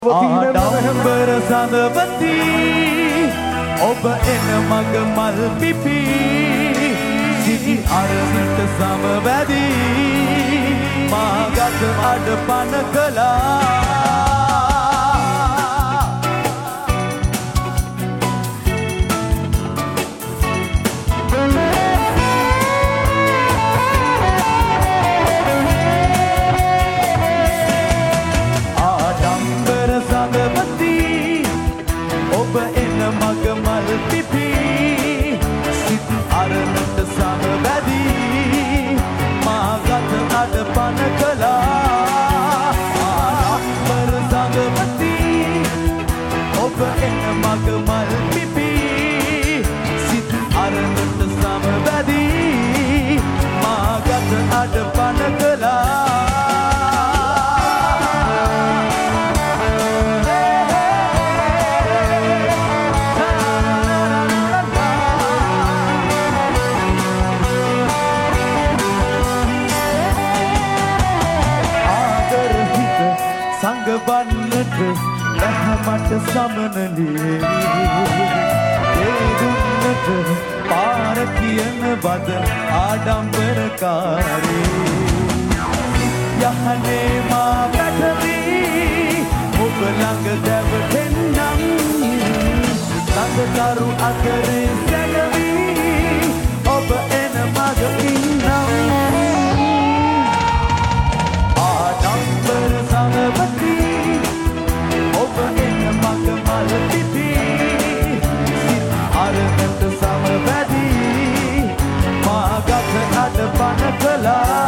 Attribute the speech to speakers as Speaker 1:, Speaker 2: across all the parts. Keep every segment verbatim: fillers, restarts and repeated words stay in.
Speaker 1: ආඩම්බර සඳවති ඔබ එන මග මල් පිපි සිටි අරසිට සමවැදී මා ගත අඩපන කළා මග මල් පිපි සිත් අරනට සමවැදී මා ගත අඩපන කළා ආඩම්බර සඳවති ඔබ එන මග මල් පිපි සිත් අරනට සමවැදී මා ගත අඩපන කළා සංගවන්නට බැහැමට සමනලියේ ඒ දුන්නට පාර කියන බද ආඩම්බරකාරී යහනේ මා පැටවී ඔබ ළඟ දැවටෙන්නම් ළඟකරු අතරේ සැඟවී ඔබ එන මග ඉන්නම් ආඩම්බර සඳවති ඔබ එන මග මල් පිපි සිත් අරනට සමවැදී මා ගත අඩපන කළා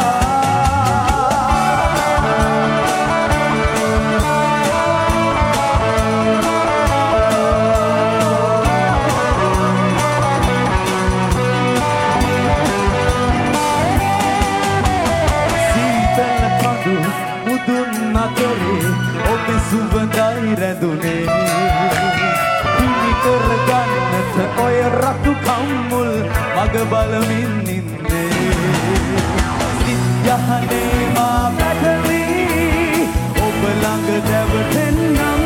Speaker 1: ඔබේ සුවඳයි රැඳුනේ පිළි කරගන්නට ඔය රතු කම්මුල් මග බලමින් ඉන්නේ සිත් යහනේ මා පැටවී ඔබ ළඟ දැවටෙන්නම්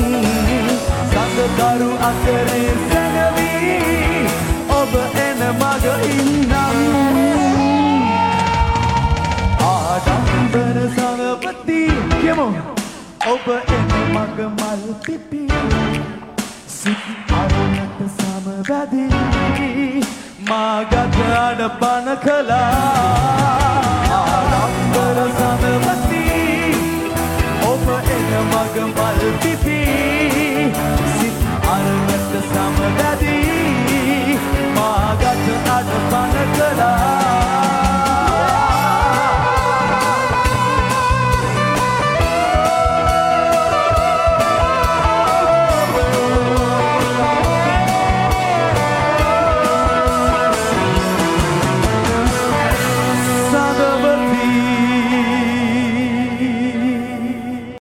Speaker 1: සඳකරු අතරේ සැඟවී ඔබ එන මග ඉන්නම් ආඩම්බර සඳවති කියමු ඔබ එන මග මල් පිපි සිත් අරනට සමවැදී මා ගත අඩපන කළා ආඩම්බර සඳවති ඔබ එන මග මල් පිපි